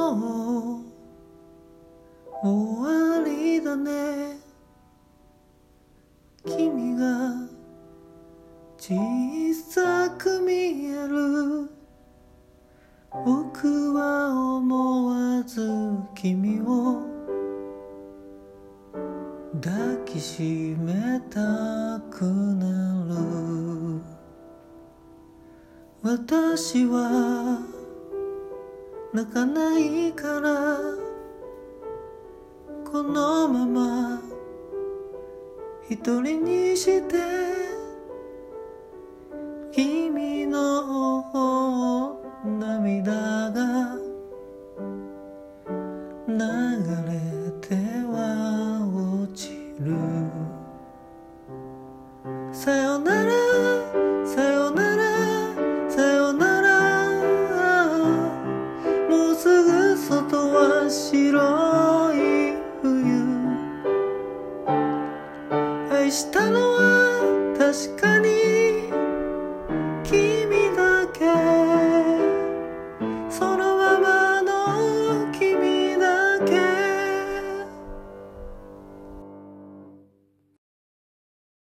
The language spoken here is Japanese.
もう終わりだね。君が小さく見える。僕は思わず君を抱きしめたくなる。私は泣かないからこのまま一人にして君の涙が流れては落ちる。さよならさよならさよなら。もうすぐ外は白い冬。愛したのは確かに